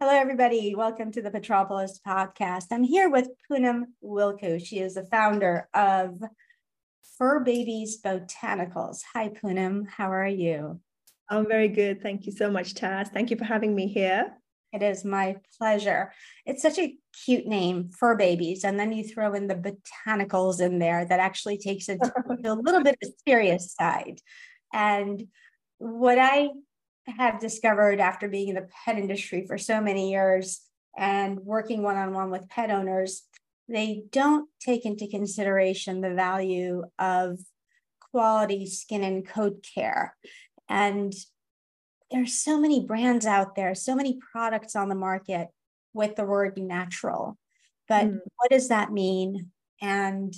Hello, everybody. Welcome to the Petropolis podcast. I'm here with Poonam Wilku. She is the founder of Fur Babies Botanicals. Hi, Poonam. How are you? I'm very good. Thank you so much, Taz. Thank you for having me here. It is my pleasure. It's such a cute name, Fur Babies. And then you throw in the botanicals in there that actually takes it to a little bit of a serious side. And what I have discovered after being in the pet industry for so many years and working one-on-one with pet owners, they don't take into consideration the value of quality skin and coat care. And there's so many brands out there, so many products on the market with the word natural. But what does that mean? And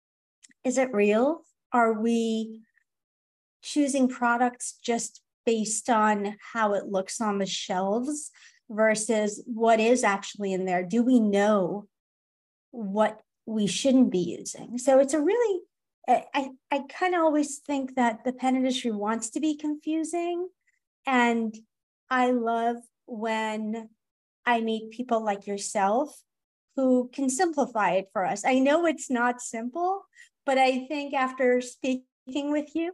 is it real? Are we choosing products just based on how it looks on the shelves versus what is actually in there? Do we know what we shouldn't be using? So it's a really, I kind of always think that the pet industry wants to be confusing. And I love when I meet people like yourself who can simplify it for us. I know it's not simple, but I think after speaking with you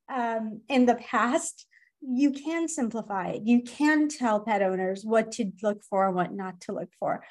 in the past, you can simplify it. You can tell pet owners what to look for and what not to look for.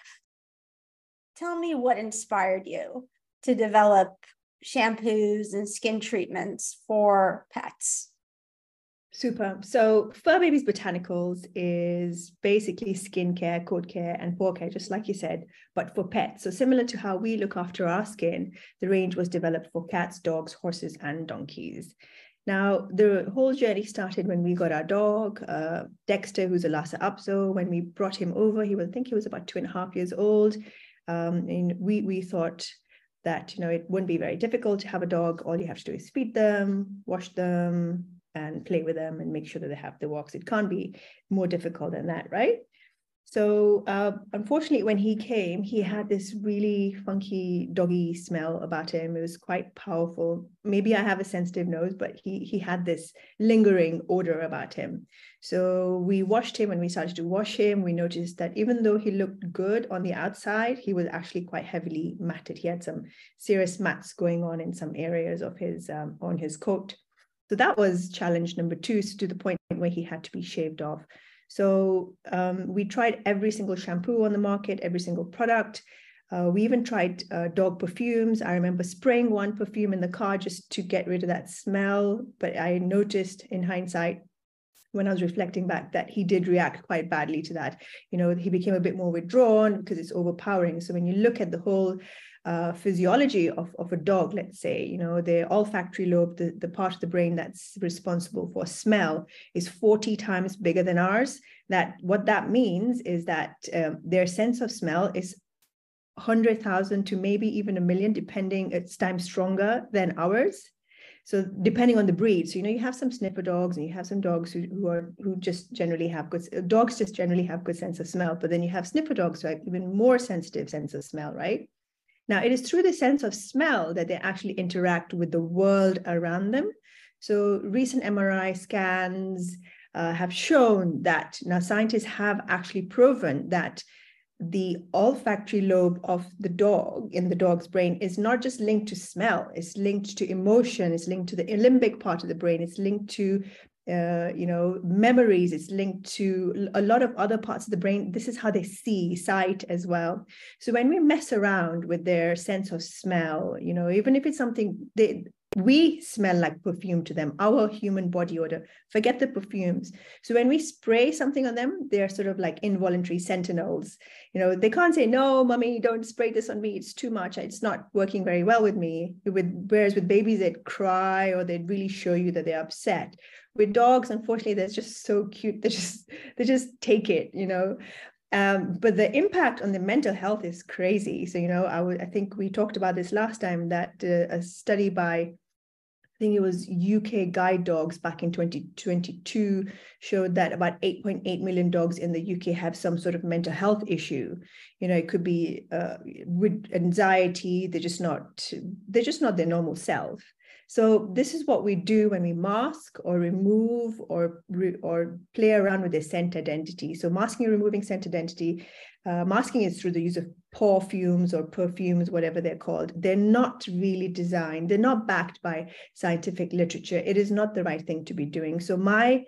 Tell me what inspired you to develop shampoos and skin treatments for pets. Super. So Fur Babies Botanicals is basically skincare, coat care, and paw care, just like you said, but for pets. So similar to how we look after our skin, the range was developed for cats, dogs, horses, and donkeys. Now, the whole journey started when we got our dog, Dexter, who's a Lhasa Apso. When we brought him over, I think he was about 2.5 years old. And we thought that, it wouldn't be very difficult to have a dog. All you have to do is feed them, wash them, and play with them and make sure that they have the walks. It can't be more difficult than that, right? So unfortunately, when he came, he had this really funky doggy smell about him. It was quite powerful. Maybe I have a sensitive nose, but he had this lingering odor about him. So we washed him. When we started to wash him, we noticed that even though he looked good on the outside, he was actually quite heavily matted. He had some serious mats going on in some areas of his on his coat. So that was challenge number 2, to the point where he had to be shaved off. So we tried every single shampoo on the market, every single product. We even tried dog perfumes. I remember spraying one perfume in the car just to get rid of that smell. But I noticed in hindsight, when I was reflecting back, that he did react quite badly to that. He became a bit more withdrawn because it's overpowering. So when you look at the whole physiology of a dog, let's say, the olfactory lobe, the part of the brain that's responsible for smell, is 40 times bigger than ours. What that means is that their sense of smell is 100,000 to maybe even 1 million, depending, it's times stronger than ours. So depending on the breed, so you have some sniffer dogs and you have some dogs who just generally have dogs just generally have good sense of smell, but then you have sniffer dogs who have even more sensitive sense of smell, right? Now, it is through the sense of smell that they actually interact with the world around them. So recent MRI scans have shown that now scientists have actually proven that the olfactory lobe of the dog in the dog's brain is not just linked to smell, it's linked to emotion, it's linked to the limbic part of the brain, it's linked to memories, it's linked to a lot of other parts of the brain. This is how they see, sight as well. So when we mess around with their sense of smell, even if it's something we smell like perfume to them, our human body odor, forget the perfumes. So when we spray something on them, they're sort of like involuntary sentinels. They can't say, no, mommy, don't spray this on me. It's too much. It's not working very well with me. Whereas with babies, they'd cry or they'd really show you that they're upset. With dogs, unfortunately, they're just so cute. They just take it, but the impact on the mental health is crazy. So, I think we talked about this last time, that a study by, I think it was UK guide dogs back in 2022 showed that about 8.8 million dogs in the UK have some sort of mental health issue. It could be with anxiety. They're just not their normal self. So this is what we do when we mask or remove or play around with the scent identity. So masking and removing scent identity, masking is through the use of perfumes or perfumes, whatever they're called. They're not really designed. They're not backed by scientific literature. It is not the right thing to be doing. So my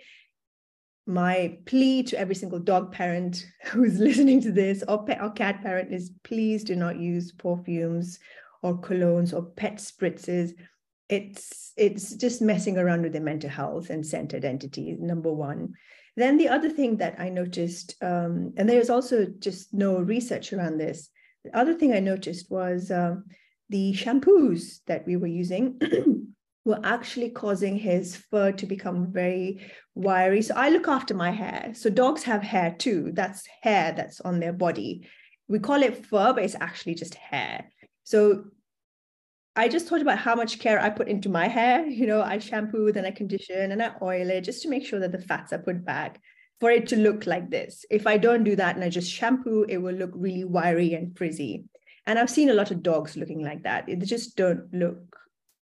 plea to every single dog parent who's listening to this, or cat parent, is please do not use perfumes or colognes or pet spritzes. It's just messing around with their mental health and scent identity, number one. Then the other thing that I noticed, and there's also just no research around this. The other thing I noticed was the shampoos that we were using were actually causing his fur to become very wiry. So I look after my hair. So dogs have hair too. That's hair that's on their body. We call it fur, but it's actually just hair. So I just thought about how much care I put into my hair. You know, I shampoo, then I condition, and I oil it just to make sure that the fats are put back for it to look like this. If I don't do that and I just shampoo, it will look really wiry and frizzy. And I've seen a lot of dogs looking like that. They just don't look,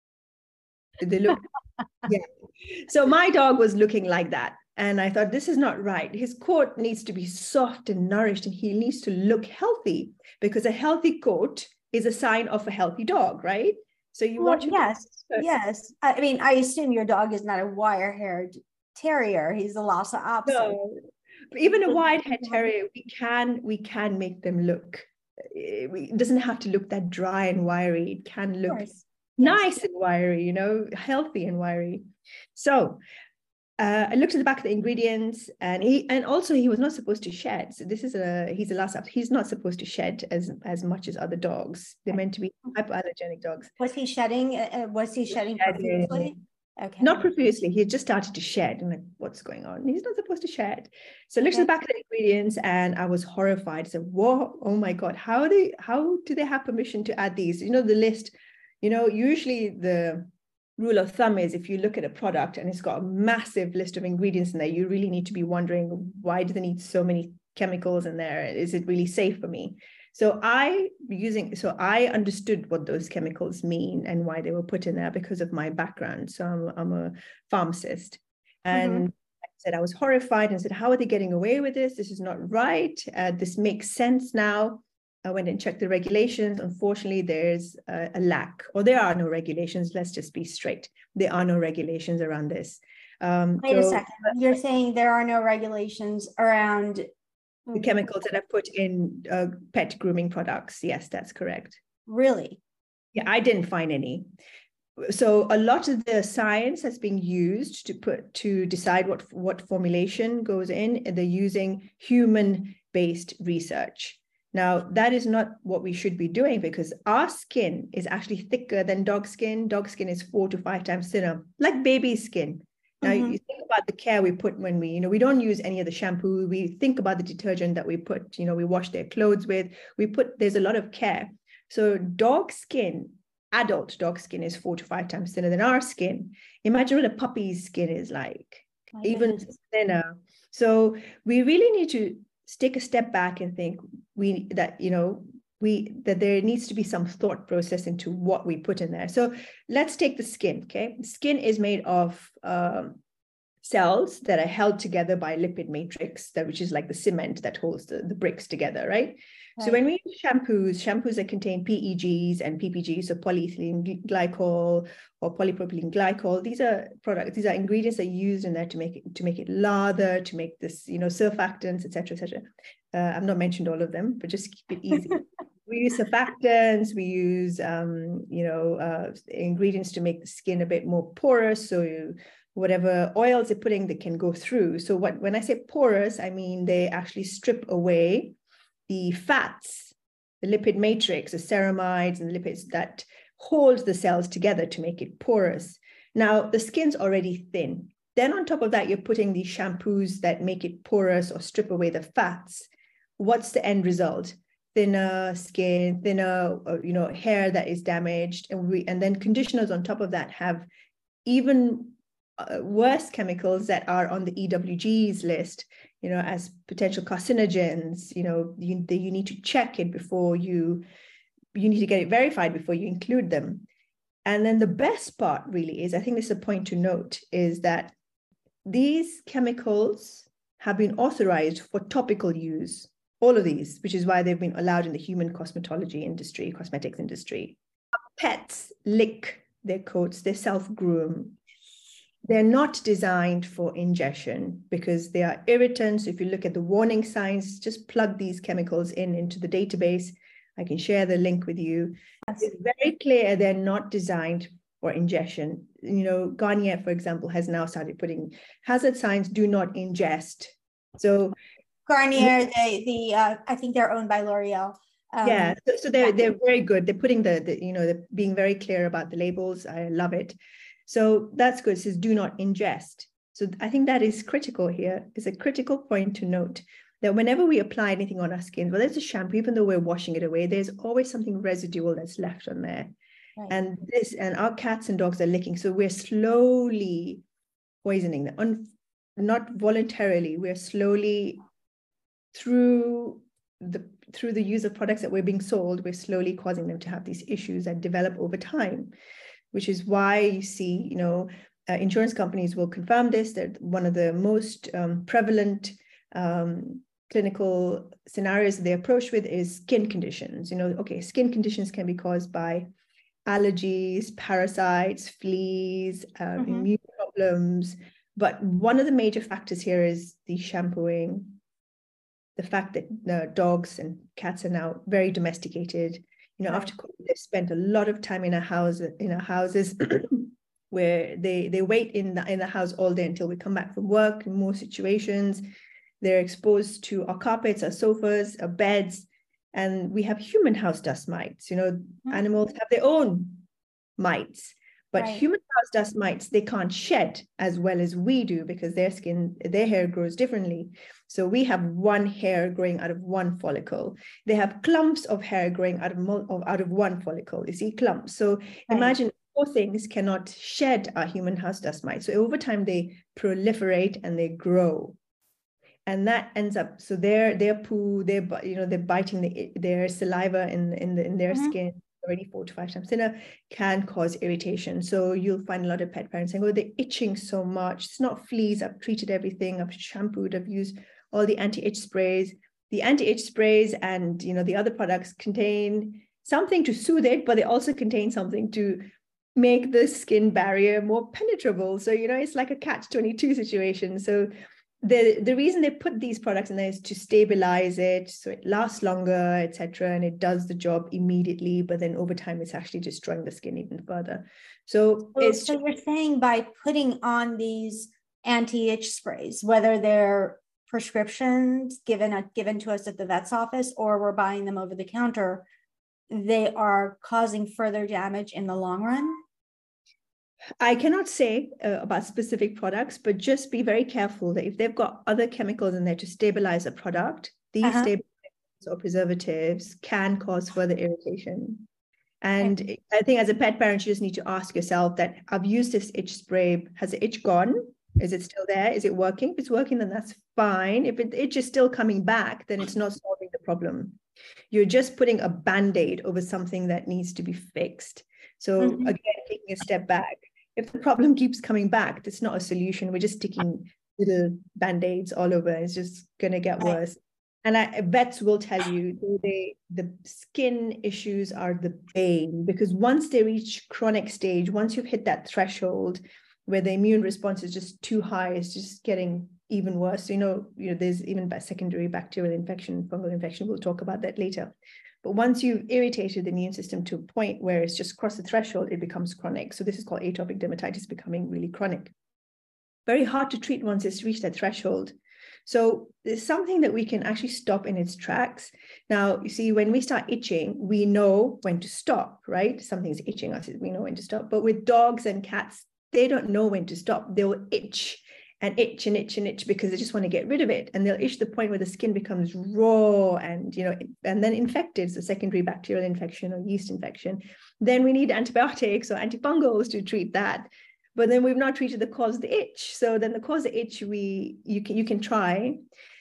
yeah. So my dog was looking like that. And I thought, this is not right. His coat needs to be soft and nourished, and he needs to look healthy, because a healthy coat is a sign of a healthy dog, right? So you want your yes. I mean, I assume your dog is not a wire-haired terrier. He's a Lhasa Apso. No, even a wide-haired terrier, we can make them look. It doesn't have to look that dry and wiry. It can look nice and wiry, you know, healthy and wiry. So I looked at the back of the ingredients, and he was not supposed to shed. So he's a Lhasa. He's not supposed to shed as much as other dogs. They're meant to be hypoallergenic dogs. Was he shedding? Profusely? Okay. Not profusely. He just started to shed. I'm like, what's going on? He's not supposed to shed. So I looked at the back of the ingredients, and I was horrified. I said, whoa, oh my God, how do they have permission to add these? You know, the list, you know, usually the rule of thumb is, if you look at a product and it's got a massive list of ingredients in there, you really need to be wondering, why do they need so many chemicals in there? Is it really safe for me? So I understood what those chemicals mean and why they were put in there because of my background. So I'm a pharmacist. And I said, I was horrified and said, how are they getting away with this? This is not right. This makes sense now. I went and checked the regulations. Unfortunately, there's a lack, or there are no regulations. Let's just be straight. There are no regulations around this. Wait a second. You're saying there are no regulations around the chemicals that are put in pet grooming products? Yes, that's correct. Really? Yeah, I didn't find any. So a lot of the science that's being used to decide what formulation goes in, they're using human-based research. Now, that is not what we should be doing, because our skin is actually thicker than dog skin. Dog skin is 4 to 5 times thinner, like baby skin. Now, you think about the care we put when we don't use any of the shampoo. We think about the detergent that we put, we wash their clothes with. There's a lot of care. So dog skin, adult dog skin, is 4 to 5 times thinner than our skin. Imagine what a puppy's skin is like, even thinner. So we really need to take a step back and think that there needs to be some thought process into what we put in there. So let's take the skin, okay? Skin is made of cells that are held together by lipid matrix, which is like the cement that holds the bricks together, right? So when we use shampoos that contain PEGs and PPGs, so polyethylene glycol or polypropylene glycol, these are ingredients that are used in there to make it lather, to make this, surfactants, etc., etc. I've not mentioned all of them, but just keep it easy. We use surfactants, we use ingredients to make the skin a bit more porous, so whatever oils they're putting, they can go through. So when I say porous, I mean they actually strip away the fats, the lipid matrix, the ceramides and the lipids that hold the cells together to make it porous. Now, the skin's already thin. Then on top of that, you're putting these shampoos that make it porous or strip away the fats. What's the end result? Thinner skin, thinner, hair that is damaged. And then conditioners on top of that have even worse chemicals that are on the EWG's list, as potential carcinogens. You need to check it before you need to get it verified before you include them. And then the best part really is, I think this is a point to note, is that these chemicals have been authorized for topical use, all of these, which is why they've been allowed in the human cosmetology industry, cosmetics industry. Pets lick their coats, they self-groom. They're not designed for ingestion because they are irritants. If you look at the warning signs, just plug these chemicals into the database. I can share the link with you. It's very clear they're not designed for ingestion. You know, Garnier, for example, has now started putting hazard signs, do not ingest. So Garnier, I think they're owned by L'Oreal. Yeah, so they're very good. They're putting they're being very clear about the labels. I love it. So that's good. It says do not ingest. So I think that is critical here. It's a critical point to note that whenever we apply anything on our skin, whether it's a shampoo, even though we're washing it away, there's always something residual that's left on there. Right. And our cats and dogs are licking. So we're slowly poisoning them, not voluntarily. We're slowly through the use of products that we're being sold, we're slowly causing them to have these issues that develop over time, which is why you see, insurance companies will confirm this, that one of the most prevalent clinical scenarios they approach with is skin conditions. Skin conditions can be caused by allergies, parasites, fleas, immune problems. But one of the major factors here is the shampooing, the fact that dogs and cats are now very domesticated. After COVID, they've spent a lot of time in our houses where they wait in the house all day until we come back from work. In most situations, they're exposed to our carpets, our sofas, our beds, and we have human house dust mites. Animals have their own mites, but human house dust mites, they can't shed as well as we do because their hair grows differently. So we have one hair growing out of one follicle. They have clumps of hair growing out of one follicle. You see clumps. So imagine 4 things cannot shed our human house dust mites. So over time they proliferate and they grow. And that ends up, so their poo, they're biting their saliva in their skin, already 4 to 5 times thinner, can cause irritation. So you'll find a lot of pet parents saying, oh, they're itching so much. It's not fleas. I've treated everything. I've shampooed. I've used all the anti-itch sprays. The anti-itch sprays and the other products contain something to soothe it, but they also contain something to make the skin barrier more penetrable. So it's like a catch-22 situation. So the reason they put these products in there is to stabilize it so it lasts longer, etc., and it does the job immediately, but then over time it's actually destroying the skin even further. So you're saying by putting on these anti-itch sprays, whether they're prescriptions given to us at the vet's office or we're buying them over the counter, they are causing further damage in the long run? I cannot say about specific products, but just be very careful that if they've got other chemicals in there to stabilize a product, these stabilizers or preservatives can cause further irritation. And I think as a pet parent, you just need to ask yourself that I've used this itch spray. Has the itch gone? Is it still there? Is it working? If it's working, then that's fine. If the itch is still coming back, then it's not solving the problem. You're just putting a Band-Aid over something that needs to be fixed. So again, taking a step back, if the problem keeps coming back, that's not a solution. We're just sticking little Band-Aids all over. It's just going to get worse. And vets will tell you the skin issues are the bane, because once they reach chronic stage, once you've hit that threshold where the immune response is just too high, it's just getting even worse. So, there's even secondary bacterial infection, fungal infection. We'll talk about that later. But once you've irritated the immune system to a point where it's just crossed the threshold, it becomes chronic. So this is called atopic dermatitis becoming really chronic. Very hard to treat once it's reached that threshold. So there's something that we can actually stop in its tracks. Now, you see, when we start itching, we know when to stop, right? Something's itching us, we know when to stop. But with dogs and cats, they don't know when to stop. They'll itch and itch and itch and itch because they just want to get rid of it. And they'll itch to the point where the skin becomes raw and, and then infected, so secondary bacterial infection or yeast infection. Then we need antibiotics or antifungals to treat that. But then we've not treated the cause of the itch. So then the cause of the itch, you can try.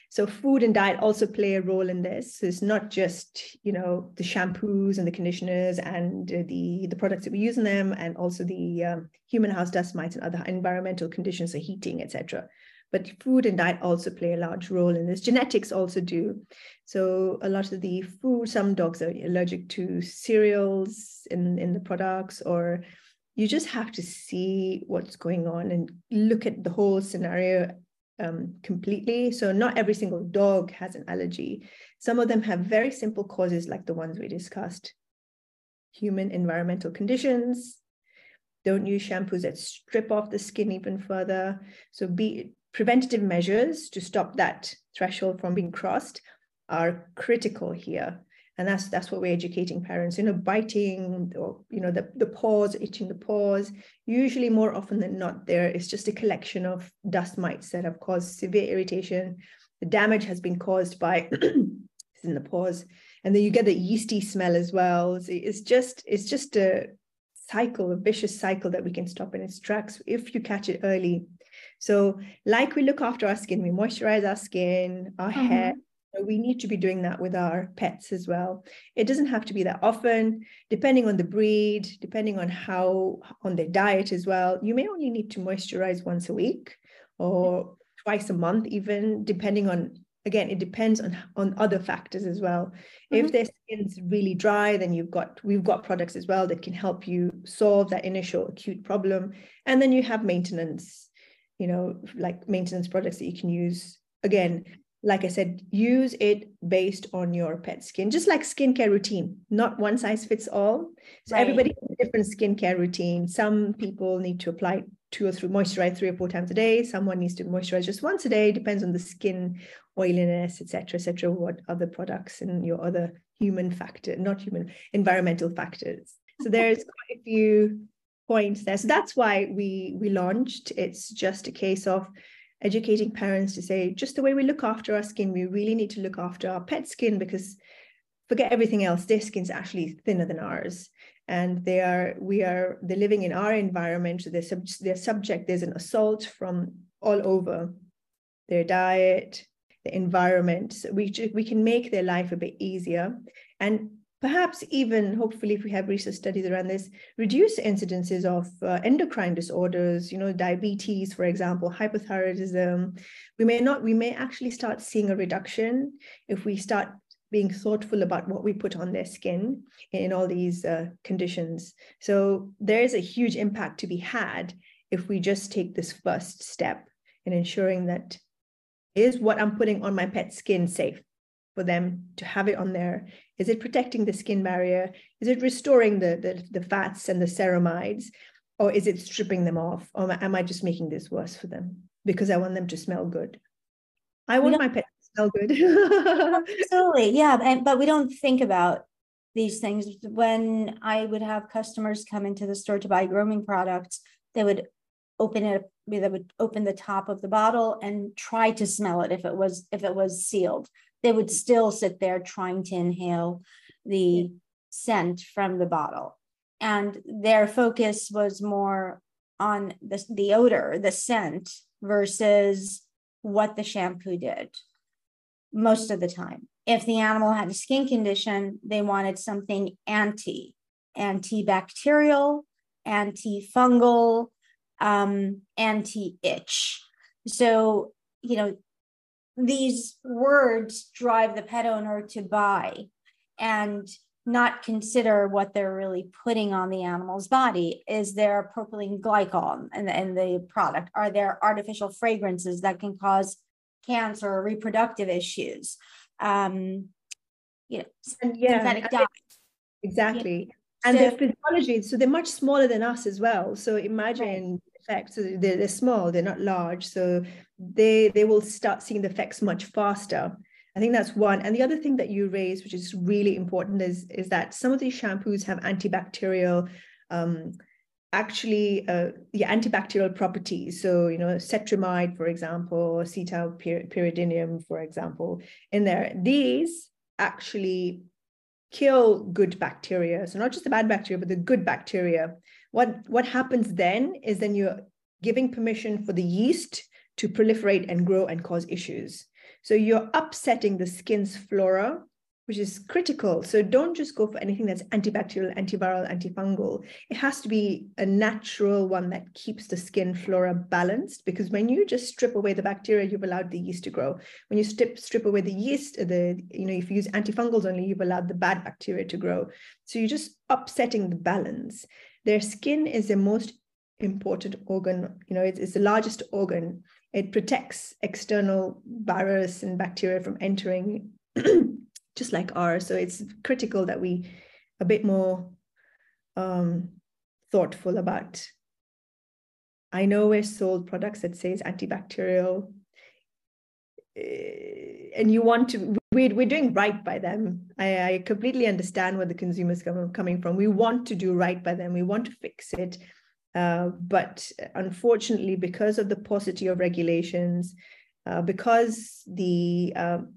So food and diet also play a role in this. So it's not just, you know, the shampoos and the conditioners and the products that we use in them, and also the human house dust mites and other environmental conditions, so heating, etc. But food and diet also play a large role in this. Genetics also do. So a lot of the food, some dogs are allergic to cereals in the products, or you just have to see what's going on and look at the whole scenario completely. So not every single dog has an allergy. Some of them have very simple causes, like the ones we discussed. Human environmental conditions. Don't use shampoos that strip off the skin even further. So preventative measures to stop that threshold from being crossed are critical here. And that's what we're educating parents, you know, biting, or, you know, the paws, itching the paws. Usually more often than not, there is just a collection of dust mites that have caused severe irritation. The damage has been caused by in the paws. And then you get the yeasty smell as well. So it's just a cycle, a vicious cycle that we can stop in its tracks if you catch it early. So like we look after our skin, we moisturize our skin, our hair. We need to be doing that with our pets as well. It doesn't have to be that often, depending on the breed, depending on on their diet as well. You may only need to moisturize once a week or twice a month, even, depending on, again, it depends on other factors as well. If their skin's really dry, then we've got products as well that can help you solve that initial acute problem. And then you have maintenance, you know, like maintenance products that you can use. Again, like I said, use it based on your pet skin, just like skincare routine, not one size fits all. So everybody has a different skincare routine. Some people need to apply moisturize 3 or 4 times a day. Someone needs to moisturize just once a day, depends on the skin oiliness, etc., what other products and your other environmental factors. So there's quite a few points there. So that's why we launched. It's just a case of educating parents to say, just the way we look after our skin, we really need to look after our pet skin, because forget everything else, their skin's actually thinner than ours. And they're living in our environment. So they're subject, there's an assault from all over their diet, the environment. So we can make their life a bit easier. And perhaps even, hopefully, if we have research studies around this, reduce incidences of endocrine disorders, you know, diabetes, for example, hypothyroidism. We may actually start seeing a reduction if we start being thoughtful about what we put on their skin in all these conditions. So there is a huge impact to be had if we just take this first step in ensuring that, is what I'm putting on my pet's skin safe for them to have it on there? Is it protecting the skin barrier? Is it restoring the fats and the ceramides? Or is it stripping them off? Or am I just making this worse for them because I want them to smell good? I want my pet to smell good. Absolutely, yeah. But we don't think about these things. When I would have customers come into the store to buy grooming products, they would open the top of the bottle and try to smell it if it was sealed. They would still sit there trying to inhale the scent from the bottle. And their focus was more on the odor, the scent, versus what the shampoo did most of the time. If the animal had a skin condition, they wanted something antibacterial, antifungal, anti-itch. So, you know, these words drive the pet owner to buy and not consider what they're really putting on the animal's body. Is there propylene glycol in the product? Are there artificial fragrances that can cause cancer or reproductive issues? Synthetic dyes. Exactly. And their physiology, so they're much smaller than us as well. So imagine effects. So they're small, they're not large. So they will start seeing the effects much faster. I think that's one. And the other thing that you raised, which is really important, is that some of these shampoos have antibacterial, antibacterial properties. So, you know, cetrimide, for example, cetalpyridinium, for example, in there. These actually kill good bacteria. So not just the bad bacteria, but the good bacteria. What happens then is you're giving permission for the yeast to proliferate and grow and cause issues. So you're upsetting the skin's flora, which is critical. So don't just go for anything that's antibacterial, antiviral, antifungal. It has to be a natural one that keeps the skin flora balanced, because when you just strip away the bacteria, you've allowed the yeast to grow. When you strip away the yeast, if you use antifungals only, you've allowed the bad bacteria to grow. So you're just upsetting the balance. Their skin is the most important organ. It's the largest organ. It protects external virus and bacteria from entering, just like ours. So it's critical that we a bit more thoughtful about. I know we're sold products that says antibacterial, and we're doing right by them. I completely understand where the consumers coming from. We want to do right by them. We want to fix it. But unfortunately, because of the paucity of regulations, because the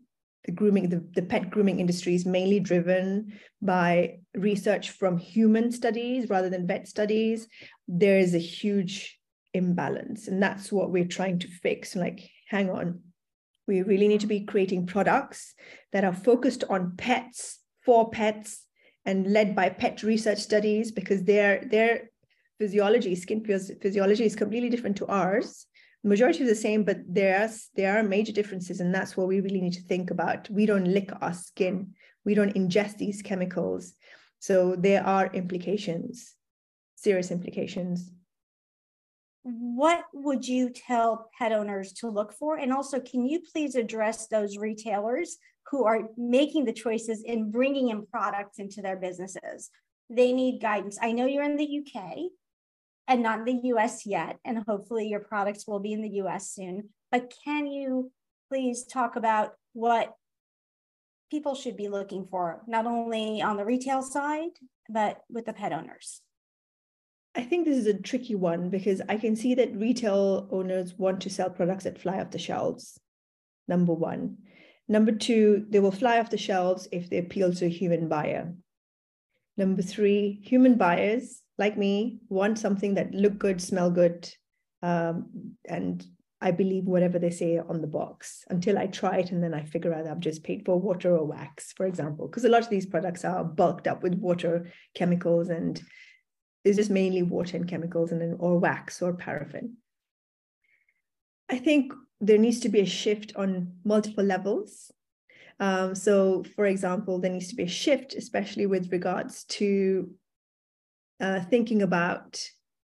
pet grooming industry is mainly driven by research from human studies rather than vet studies, there is a huge imbalance. And that's what we're trying to fix. Like, hang on, we really need to be creating products that are focused on pets, for pets, and led by pet research studies, because their physiology, skin physiology is completely different to ours. The majority is the same, but there are major differences, and that's what we really need to think about. We don't lick our skin. We don't ingest these chemicals. So there are implications, serious implications. What would you tell pet owners to look for? And also, can you please address those retailers who are making the choices in bringing in products into their businesses? They need guidance. I know you're in the UK and not in the US yet, and hopefully your products will be in the US soon. But can you please talk about what people should be looking for, not only on the retail side, but with the pet owners? I think this is a tricky one, because I can see that retail owners want to sell products that fly off the shelves, number one. Number two, they will fly off the shelves if they appeal to a human buyer. Number three, human buyers like me want something that look good, smell good, and I believe whatever they say on the box until I try it, and then I figure out I've just paid for water or wax, for example, because a lot of these products are bulked up with water, chemicals, and it's just mainly water and chemicals, and then or wax or paraffin. I think there needs to be a shift on multiple levels. So, for example, there needs to be a shift, especially with regards to thinking about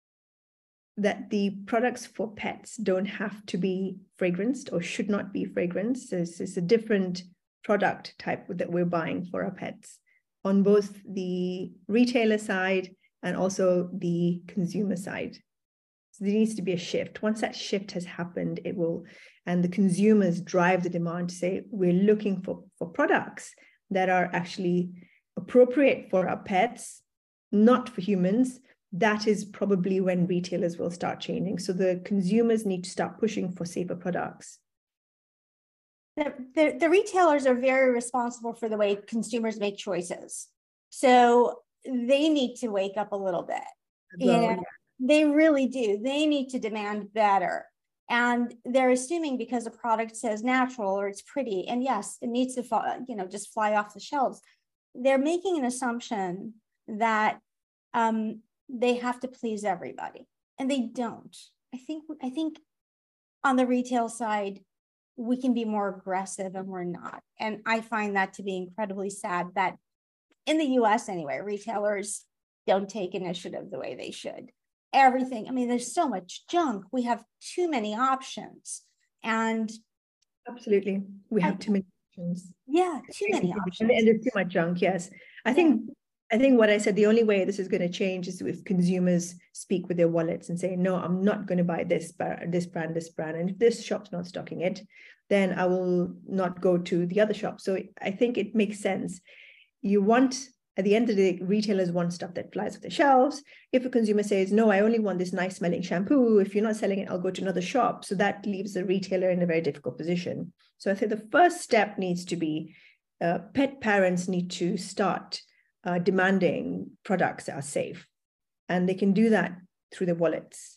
that the products for pets don't have to be fragranced or should not be fragranced. It's a different product type that we're buying for our pets on both the retailer side and also the consumer side. So there needs to be a shift. Once that shift has happened, it will, and the consumers drive the demand to say, we're looking for products that are actually appropriate for our pets, not for humans. That is probably when retailers will start changing. So the consumers need to start pushing for safer products. The retailers are very responsible for the way consumers make choices. So they need to wake up a little bit. Yeah. They really do. They need to demand better. And they're assuming because a product says natural or it's pretty, and yes, it needs to just fly off the shelves. They're making an assumption that they have to please everybody, and they don't. I think on the retail side, we can be more aggressive, and we're not. And I find that to be incredibly sad that in the US anyway, retailers don't take initiative the way they should. Everything, I mean, there's so much junk. We have too many options. And absolutely, we have too many options. Yeah, too many options. And there's too much junk, yes. I think what I said, the only way this is going to change is if consumers speak with their wallets and say, no, I'm not going to buy this brand. And if this shop's not stocking it, then I will not go to the other shop. So I think it makes sense. You want, at the end of the day, retailers want stuff that flies off the shelves. If a consumer says, no, I only want this nice smelling shampoo, if you're not selling it, I'll go to another shop. So that leaves the retailer in a very difficult position. So I think the first step needs to be pet parents need to start demanding products that are safe. And they can do that through their wallets.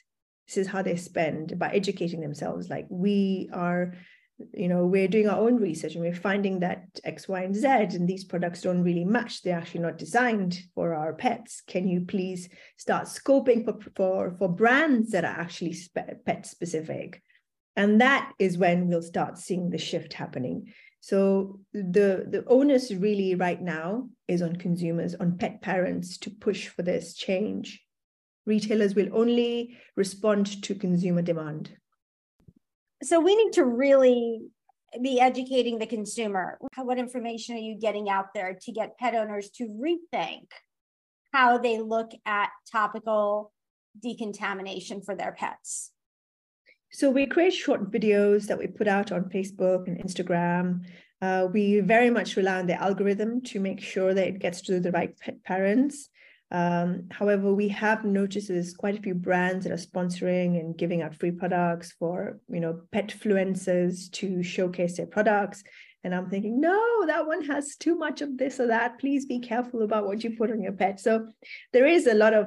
This is how they spend, by educating themselves. Like, we are, we're doing our own research and we're finding that X, Y, and Z, and these products don't really match. They're actually not designed for our pets. Can you please start scoping for brands that are actually pet specific? And that is when we'll start seeing the shift happening. So the onus really right now is on consumers, on pet parents, to push for this change. Retailers will only respond to consumer demand. So we need to really be educating the consumer. What information are you getting out there to get pet owners to rethink how they look at topical decontamination for their pets? So we create short videos that we put out on Facebook and Instagram. We very much rely on the algorithm to make sure that it gets to the right pet parents. However, we have noticed there's quite a few brands that are sponsoring and giving out free products for, pet influencers to showcase their products. And I'm thinking, no, that one has too much of this or that. Please be careful about what you put on your pet. So there is a lot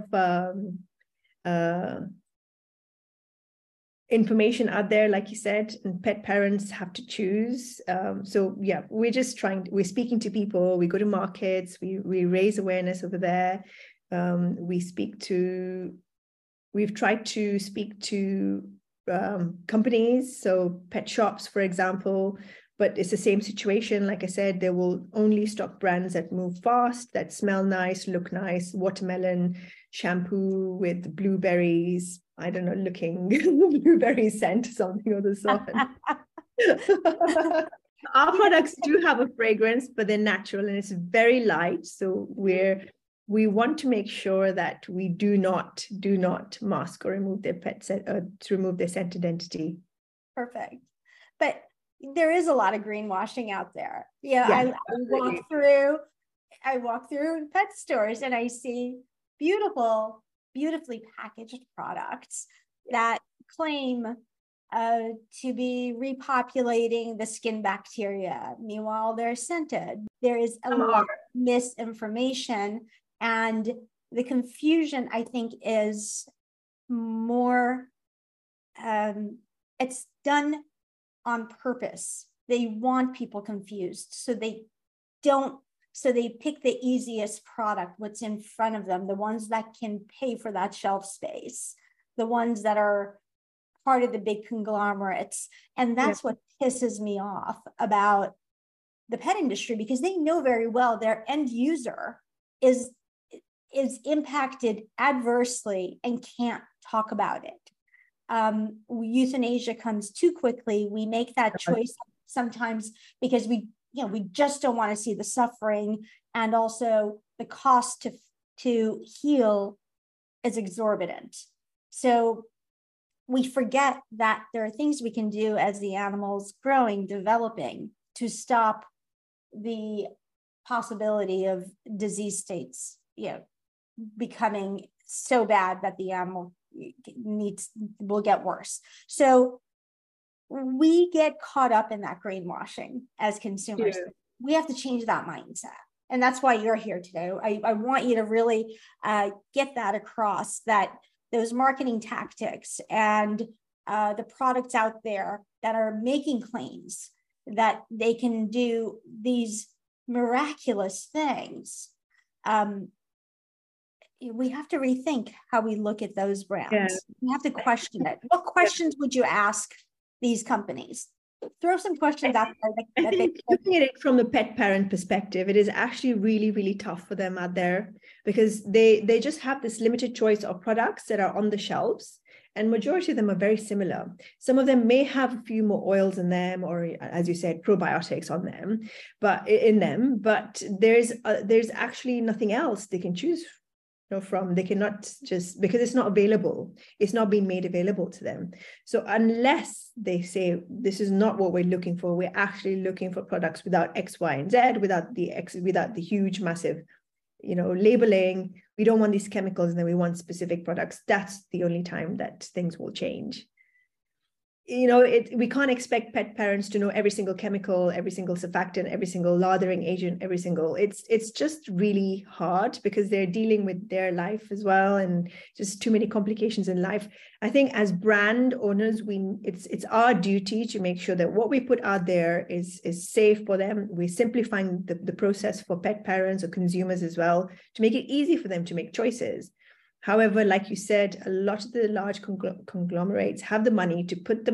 of information out there, like you said, and pet parents have to choose. So yeah, we're speaking to people, we go to markets, we raise awareness over there. We've tried to speak to companies, so pet shops, for example, but it's the same situation. Like I said, they will only stock brands that move fast, that smell nice, look nice, watermelon shampoo with blueberries, I don't know, looking blueberry scent, something of the sort. Our products do have a fragrance, but they're natural and it's very light. So we want to make sure that we do not mask or remove their to remove their scent identity. Perfect. But there is a lot of greenwashing out there. Yeah, I walk through pet stores and I see beautifully packaged products that claim to be repopulating the skin bacteria. Meanwhile, they're scented. There is a lot of misinformation, and the confusion, I think, is more, it's done on purpose. They want people confused, so they pick the easiest product, what's in front of them, the ones that can pay for that shelf space, the ones that are part of the big conglomerates. And that's what pisses me off about the pet industry, because they know very well their end user is impacted adversely and can't talk about it. Euthanasia comes too quickly. We make that choice sometimes because we just don't want to see the suffering, and also the cost to heal is exorbitant. So we forget that there are things we can do as the animal's growing, developing, to stop the possibility of disease states, becoming so bad that the animal will get worse. So we get caught up in that greenwashing as consumers. Yeah. We have to change that mindset. And that's why you're here today. I want you to really get that across, that those marketing tactics and the products out there that are making claims that they can do these miraculous things, we have to rethink how we look at those brands. Yeah. We have to question it. What questions would you ask these companies? Throw some questions out there. Looking at it from the pet parent perspective, it is actually really, really tough for them out there, because they just have this limited choice of products that are on the shelves, and majority of them are very similar. Some of them may have a few more oils in them, or as you said, probiotics on them, but there's actually nothing else they can choose from. They cannot, just because it's not available, it's not being made available to them. So unless they say this is not what we're looking for, we're actually looking for products without X, Y, and Z, without the huge massive labeling, we don't want these chemicals, and then we want specific products, that's the only time that things will change. we can't expect pet parents to know every single chemical, every single surfactant, every single lathering agent, it's just really hard because they're dealing with their life as well, and just too many complications in life. I think as brand owners, it's our duty to make sure that what we put out there is safe for them. We're simplifying the process for pet parents or consumers as well, to make it easy for them to make choices. However, like you said, a lot of the large conglomerates have the money to put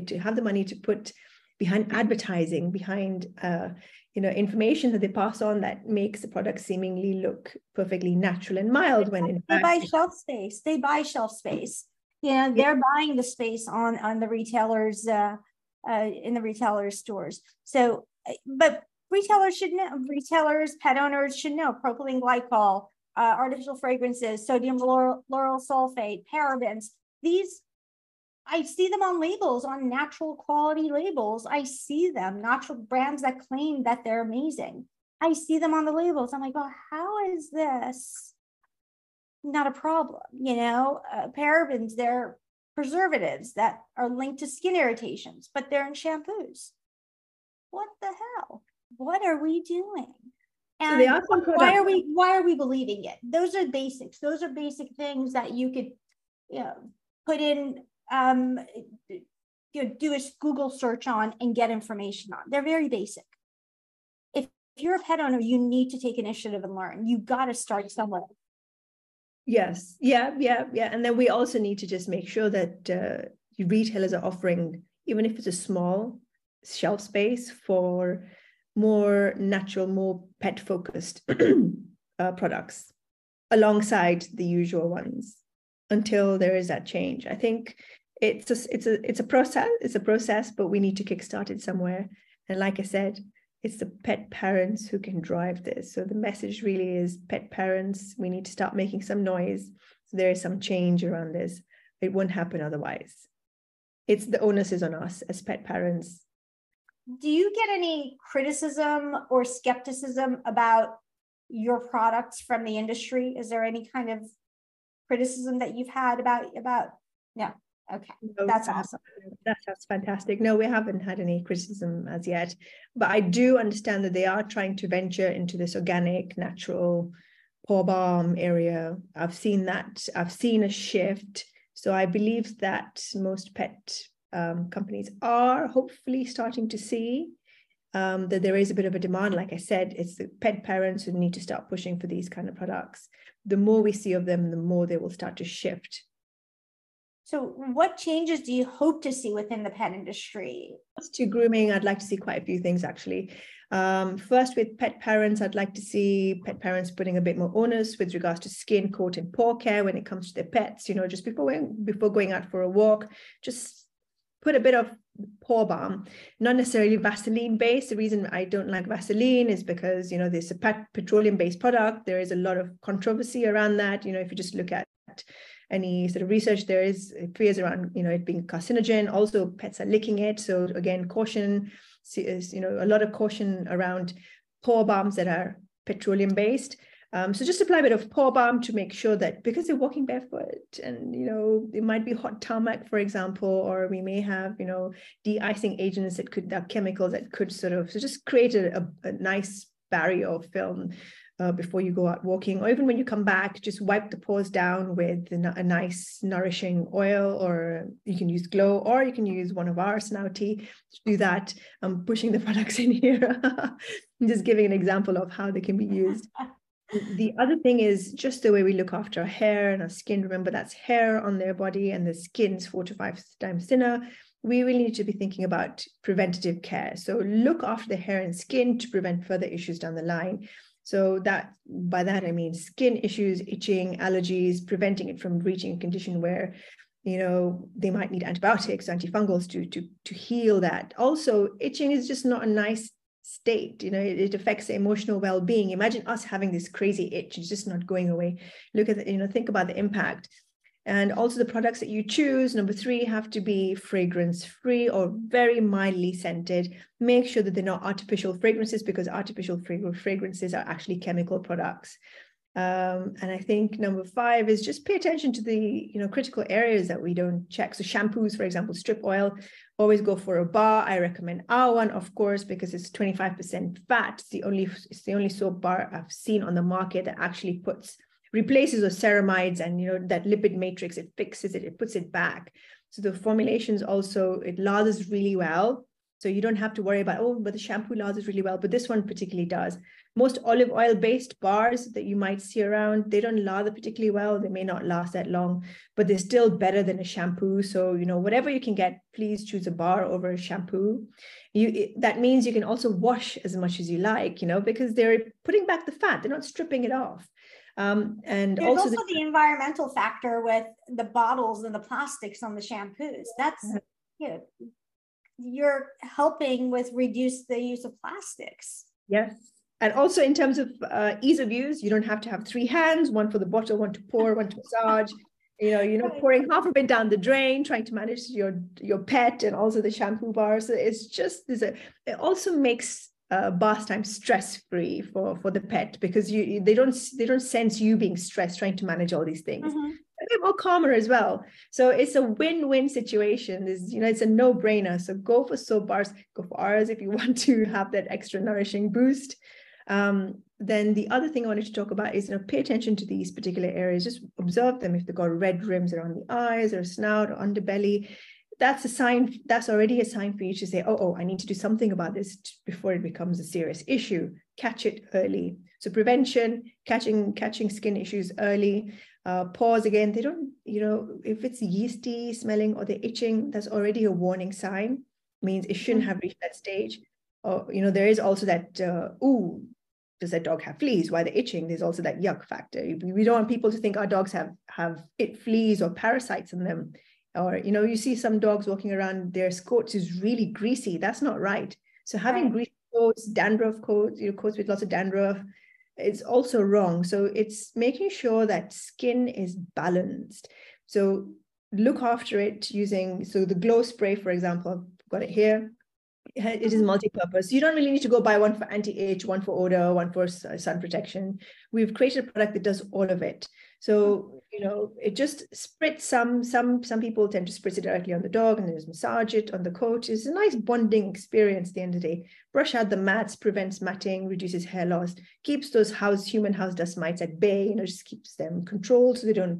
behind advertising, behind information that they pass on that makes the product seemingly look perfectly natural and mild, when in they fact buy shelf space. They buy shelf space. They're buying the space on the retailers in the retailer stores. So, but retailers should know. Retailers, pet owners should know propylene glycol. Artificial fragrances, sodium lauryl sulfate, parabens. These, I see them on labels, on natural quality labels. I see them, natural brands that claim that they're amazing. I see them on the labels. I'm like, well, how is this not a problem? Parabens, they're preservatives that are linked to skin irritations, but they're in shampoos. What the hell? What are we doing? And so why are we believing it? Those are basics. Those are basic things that you could put in, do a Google search on and get information on. They're very basic. If you're a pet owner, you need to take initiative and learn. You got to start somewhere. Yes. Yeah. And then we also need to just make sure that retailers are offering, even if it's a small shelf space, for more natural, more pet-focused products alongside the usual ones, until there is that change. I think it's a process, but we need to kickstart it somewhere. And like I said, it's the pet parents who can drive this. So the message really is, pet parents, we need to start making some noise. So there is some change around this. It won't happen otherwise. The onus is on us as pet parents. Do you get any criticism or skepticism about your products from the industry? Is there any kind of criticism that you've had about? No. Okay. No, that's awesome. That's fantastic. No, we haven't had any criticism as yet, but I do understand that they are trying to venture into this organic, natural paw balm area. I've seen that. I've seen a shift. So I believe that most pet companies are hopefully starting to see that there is a bit of a demand. Like I said, it's the pet parents who need to start pushing for these kind of products. The more we see of them, the more they will start to shift. So what changes do you hope to see within the pet industry? As to grooming, I'd like to see quite a few things, actually. First, with pet parents, I'd like to see pet parents putting a bit more onus with regards to skin, coat, and paw care when it comes to their pets. Just before going out for a walk, just put a bit of paw balm, not necessarily Vaseline based. The reason I don't like Vaseline is because, there's a petroleum based product. There is a lot of controversy around that. If you just look at any sort of research, there is fears around, it being carcinogen. Also, pets are licking it. So again, caution is, a lot of caution around paw balms that are petroleum based. So just apply a bit of paw balm to make sure that, because they're walking barefoot and, it might be hot tarmac, for example, or we may have, de-icing agents chemicals that could so just create a nice barrier of film before you go out walking, or even when you come back, just wipe the paws down with a nice nourishing oil, or you can use Glow, or you can use one of our Snouty to do that. I'm pushing the products in here. I'm just giving an example of how they can be used. The other thing is just the way we look after our hair and our skin. Remember, that's hair on their body, and the skin's 4 to 5 times thinner. We really need to be thinking about preventative care. So look after the hair and skin to prevent further issues down the line. So by that, I mean skin issues, itching, allergies, preventing it from reaching a condition where, they might need antibiotics, antifungals to heal that. Also, itching is just not a nice state. It affects the emotional well-being. Imagine us having this crazy itch. It's just not going away. Look at think about the impact. And also the products that you choose, number 3, have to be fragrance-free or very mildly scented. Make sure that they're not artificial fragrances, because artificial fragrances are actually chemical products. And I think number 5 is just pay attention to the critical areas that we don't check. So shampoos, for example, strip oil. always go for a bar. I recommend our one, of course, because it's 25% fat. It's the only soap bar I've seen on the market that actually replaces those ceramides and, you know, that lipid matrix. It fixes it, it puts it back. So the formulations also, it lathers really well. So you don't have to worry about, oh, but the shampoo lathers really well, but this one particularly does. Most olive oil based bars that you might see around, they don't lather particularly well. They may not last that long, but they're still better than a shampoo. So, you know, whatever you can get, please choose a bar over a shampoo. That means you can also wash as much as you like, you know, because they're putting back the fat. They're not stripping it off. And there's also the environmental factor with the bottles and the plastics on the shampoos. That's, you know, you're helping with reduce the use of plastics. Yes. And also in terms of ease of use, you don't have to have 3 hands, one for the bottle, one to pour, one to massage. You're not pouring half of it down the drain, trying to manage your pet and also the shampoo bar. So it's just, it also makes bath time stress-free for the pet, because they don't sense you being stressed trying to manage all these things. Mm-hmm. They're more calmer as well. So it's a win-win situation. It's a no-brainer. So go for soap bars, go for ours if you want to have that extra nourishing boost. Then the other thing I wanted to talk about is, pay attention to these particular areas. Just observe them. If they've got red rims around the eyes or snout or underbelly, that's a sign. That's already a sign for you to say, oh, I need to do something about this before it becomes a serious issue. Catch it early. So prevention, catching skin issues early. Pause again. They don't, if it's yeasty smelling or they're itching, that's already a warning sign. Means it shouldn't have reached that stage. Or, there is also that, does that dog have fleas? Why they're itching? There's also that yuck factor. We don't want people to think our dogs have fleas or parasites in them. Or, you see some dogs walking around, their coat is really greasy. That's not right. So having greasy coats, dandruff coats, coats with lots of dandruff, it's also wrong. So it's making sure that skin is balanced. So look after it using, the glow spray, for example, I've got it here. It is multi-purpose. You don't really need to go buy one for anti-itch, one for odor, one for sun protection. We've created a product that does all of it. So, it just spritz some people tend to spritz it directly on the dog and then just massage it on the coat. It's a nice bonding experience at the end of the day. Brush out the mats, prevents matting, reduces hair loss, keeps those human house dust mites at bay, just keeps them controlled so they don't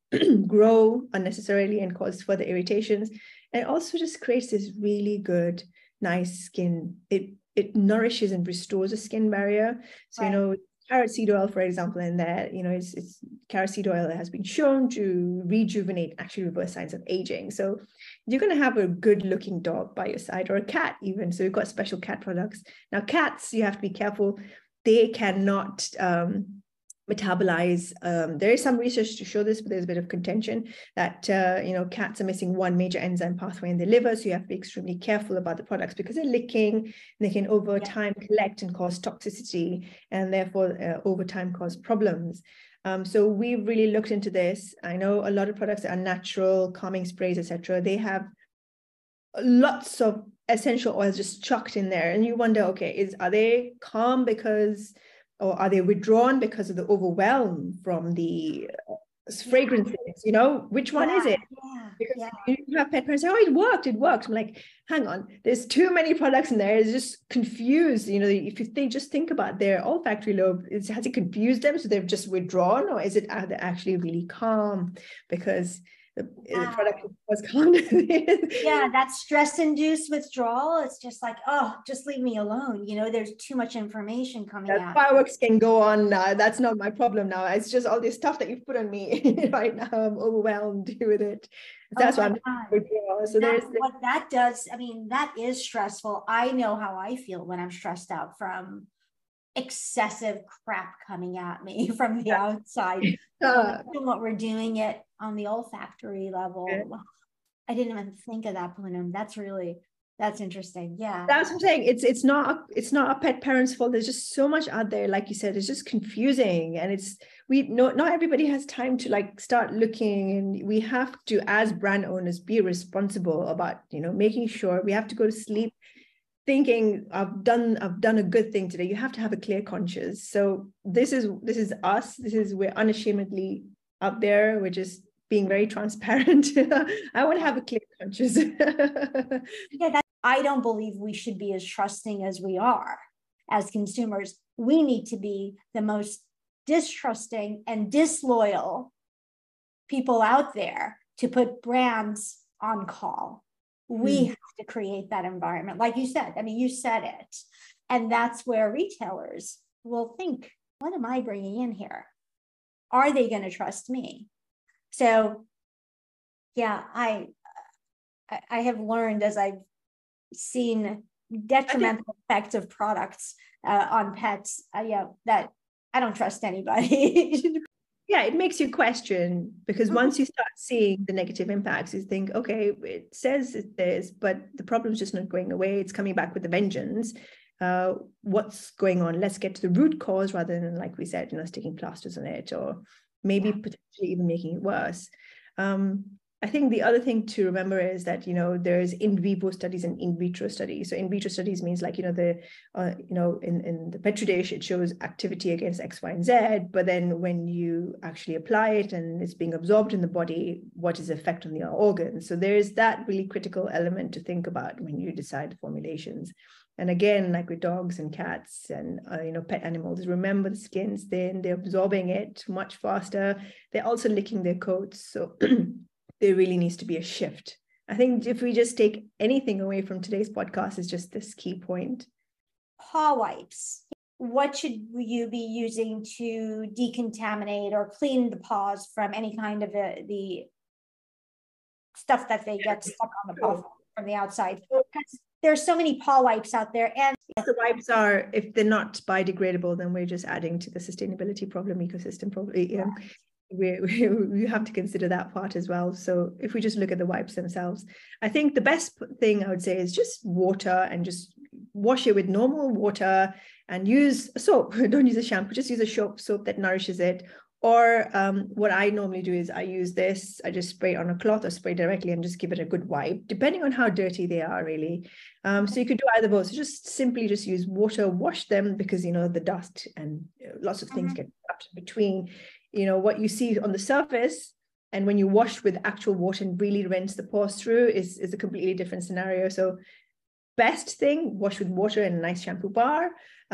grow unnecessarily and cause further irritations. And it also just creates this really good, nice skin. It nourishes and restores the skin barrier. So, carrot seed oil, for example, in there, it's carrot seed oil that has been shown to rejuvenate, actually reverse signs of aging. So you're going to have a good looking dog by your side, or a cat even. So we've got special cat products. Now cats, you have to be careful. They cannot metabolize. There is some research to show this, but there's a bit of contention that, cats are missing one major enzyme pathway in the liver. So you have to be extremely careful about the products because they're licking, they can over time collect and cause toxicity, and therefore over time cause problems. So we've really looked into this. I know a lot of products that are natural, calming sprays, etc. They have lots of essential oils just chucked in there. And you wonder, okay, are they calm or are they withdrawn because of the overwhelm from the fragrances? Which one is it? Because you have pet parents say, oh, it worked. I'm like, hang on, there's too many products in there. It's just confused. If they just think about their olfactory lobe, has it confused them? So they've just withdrawn, or are they actually really calm because the product was calm? That stress-induced withdrawal. It's just like, oh, just leave me alone. There's too much information coming out. Fireworks can go on. That's not my problem now. It's just all this stuff that you've put on me right now. I'm overwhelmed with it. That's what I'm. So what that does. I mean, that is stressful. I know how I feel when I'm stressed out from excessive crap coming at me from the outside. What we're doing it on the olfactory level. I didn't even think of that, Poonam. That's interesting. Yeah, that's what I'm saying. It's not a pet parent's fault. There's just so much out there, like you said. It's just confusing, and not everybody has time to start looking, and we have to, as brand owners, be responsible about making sure. We have to go to sleep thinking I've done a good thing today. You have to have a clear conscience. So this is us. We're unashamedly out there. We're just being very transparent. I want to have a clear conscience. Yeah, I don't believe we should be as trusting as we are as consumers. We need to be the most distrusting and disloyal people out there to put brands on call. We have to create that environment. Like you said, I mean, you said it. And that's where retailers will think, what am I bringing in here? Are they going to trust me? So, yeah, I have learned as I've seen detrimental effects of products on pets, that I don't trust anybody. Yeah, it makes you question, because once you start seeing the negative impacts, you think, okay, it says it is, but the problem's just not going away. It's coming back with a vengeance. What's going on? Let's get to the root cause rather than, like we said, sticking plasters on it, or maybe potentially even making it worse. I think the other thing to remember is that, there's in vivo studies and in vitro studies. So in vitro studies means like, in the Petri dish, it shows activity against X, Y, and Z. But then when you actually apply it and it's being absorbed in the body, what is the effect on the organs? So there's that really critical element to think about when you decide formulations. And again, like with dogs and cats and, pet animals, remember the skin's thin, they're absorbing it much faster. They're also licking their coats. So there really needs to be a shift. I think if we just take anything away from today's podcast, is just this key point. Paw wipes. What should you be using to decontaminate or clean the paws from any kind of the stuff that they get stuck on the paw from the outside? Because there's so many paw wipes out there. And the wipes are, if they're not biodegradable, then we're just adding to the sustainability problem, ecosystem problem. Yeah. We have to consider that part as well. So if we just look at the wipes themselves, I think the best thing I would say is just water, and just wash it with normal water and use a soap. Don't use a shampoo, just use a soap that nourishes it. Or what I normally do is I use this, I just spray it on a cloth or spray directly and just give it a good wipe, depending on how dirty they are, really. So you could do either both. So just simply just use water, wash them, because, the dust and lots of things get trapped between, what you see on the surface, and when you wash with actual water and really rinse the pores through is a completely different scenario. So best thing, wash with water and a nice shampoo bar.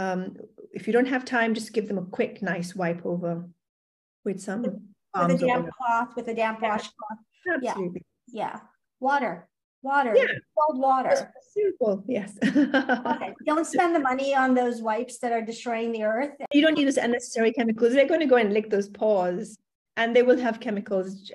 If you don't have time, just give them a quick, nice wipe over with some with a damp cloth, with a damp washcloth. Absolutely. Yeah. Water. Yeah. Cold water. Simple. Yes. Okay. Don't spend the money on those wipes that are destroying the earth. You don't use unnecessary chemicals. They're going to go and lick those paws, and they will have chemicals.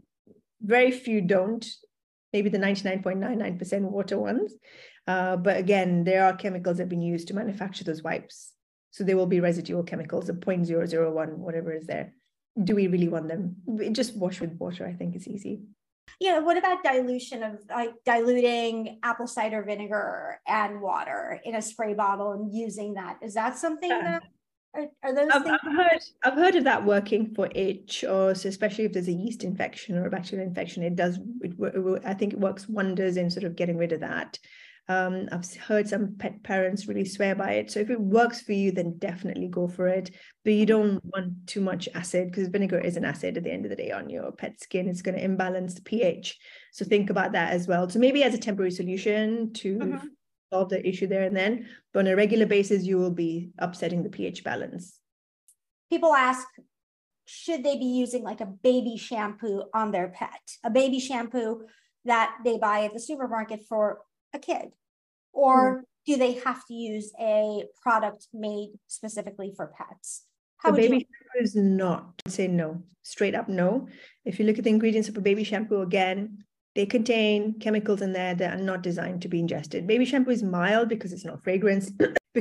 Very few don't. Maybe the 99.99% water ones. But again, there are chemicals that have been used to manufacture those wipes. So there will be residual chemicals of 0.001, whatever is there. Do we really want them? Just wash with water. I think it's easy. Yeah. What about dilution of diluting apple cider vinegar and water in a spray bottle and using that? Is that something that are those things? I've heard of that working for itch, or so especially if there's a yeast infection or a bacterial infection. I think it works wonders in sort of getting rid of that. I've heard some pet parents really swear by it. So if it works for you, then definitely go for it. But you don't want too much acid, because vinegar is an acid at the end of the day on your pet skin. It's going to imbalance the pH. So think about that as well. So maybe as a temporary solution to solve the issue there and then, but on a regular basis, you will be upsetting the pH balance. People ask, should they be using like a baby shampoo on their pet? A baby shampoo that they buy at the supermarket for a kid? Or do they have to use a product made specifically for pets? How baby shampoo is not. I'd say no, straight up no. If you look at the ingredients of a baby shampoo, again, they contain chemicals in there that are not designed to be ingested. Baby shampoo is mild because it's not fragranced,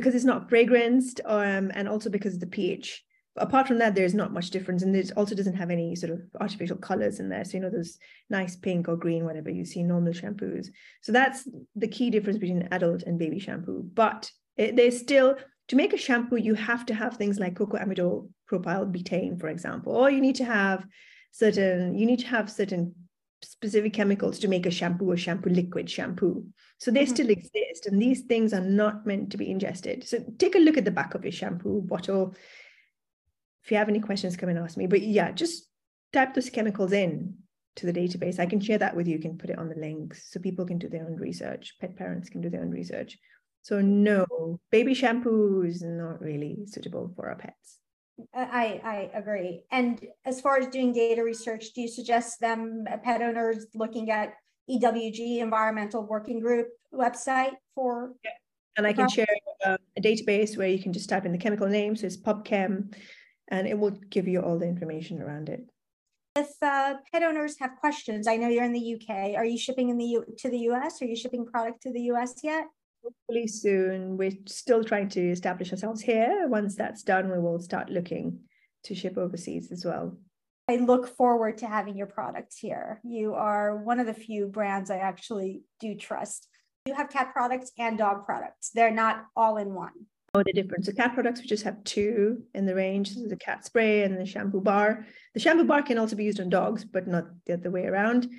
and also because of the pH. Apart from that, there's not much difference, and it also doesn't have any sort of artificial colors in there. So, those nice pink or green, whatever you see in normal shampoos. So that's the key difference between adult and baby shampoo. But there's still, to make a shampoo, you have to have things like cocoamidol propyl betaine, for example, or you need to have certain specific chemicals to make a shampoo or shampoo liquid shampoo. So they still exist, and these things are not meant to be ingested. So take a look at the back of your shampoo bottle. If you have any questions, come and ask me. But yeah, just type those chemicals in to the database. I can share that with you. You can put it on the links so people can do their own research. Pet parents can do their own research. So no, baby shampoo is not really suitable for our pets. I agree. And as far as doing data research, do you suggest them, pet owners, looking at EWG, Environmental Working Group website for? Yeah. And I can share a database where you can just type in the chemical name. So it's PubChem, and it will give you all the information around it. If pet owners have questions, I know you're in the UK. Are you shipping to the US? Are you shipping product to the US yet? Hopefully soon. We're still trying to establish ourselves here. Once that's done, we will start looking to ship overseas as well. I look forward to having your products here. You are one of the few brands I actually do trust. You have cat products and dog products. They're not all in one. Oh, they're different. So cat products, we just have two in the range. So the cat spray and the shampoo bar. The shampoo bar can also be used on dogs, but not the other way around.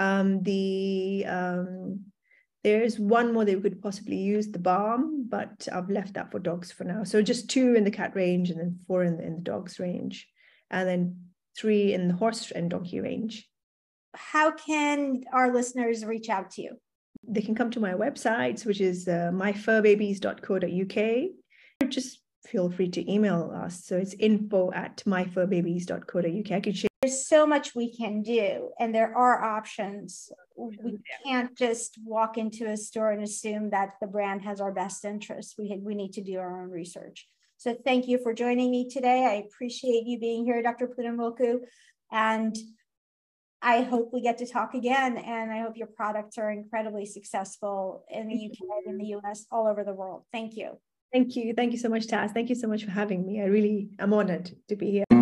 There's one more that we could possibly use, the balm, but I've left that for dogs for now. So just 2 in the cat range, and then 4 in the dogs range, and then 3 in the horse and donkey range. How can our listeners reach out to you? They can come to my website, which is myfurbabies.co.uk. Just feel free to email us. So it's info@myfurbabies.co.uk. I can share. There's so much we can do, and there are options. We can't just walk into a store and assume that the brand has our best interests. We need to do our own research. So thank you for joining me today. I appreciate you being here, Dr. Punamulku, and I hope we get to talk again, and I hope your products are incredibly successful in the UK, in the US, all over the world. Thank you. Thank you. Thank you so much, Taz. Thank you so much for having me. I'm honored to be here.